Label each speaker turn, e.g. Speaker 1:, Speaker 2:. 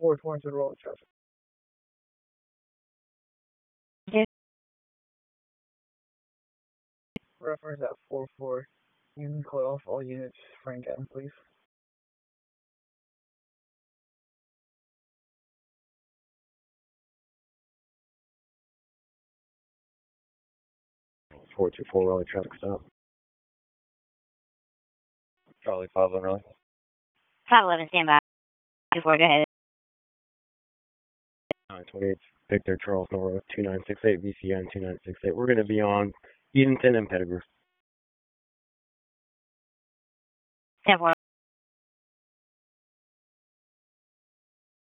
Speaker 1: 420 roll traffic. Reference at 44. You can call off all units. Frank M, please.
Speaker 2: (424) Raleigh traffic stop. Charlie 511 Raleigh.
Speaker 3: 511 standby. 24, go ahead.
Speaker 2: 928 Victor Charles North 2968 VCN 2968. We're going to be on Edenton and Pettigrew.
Speaker 3: 10-4.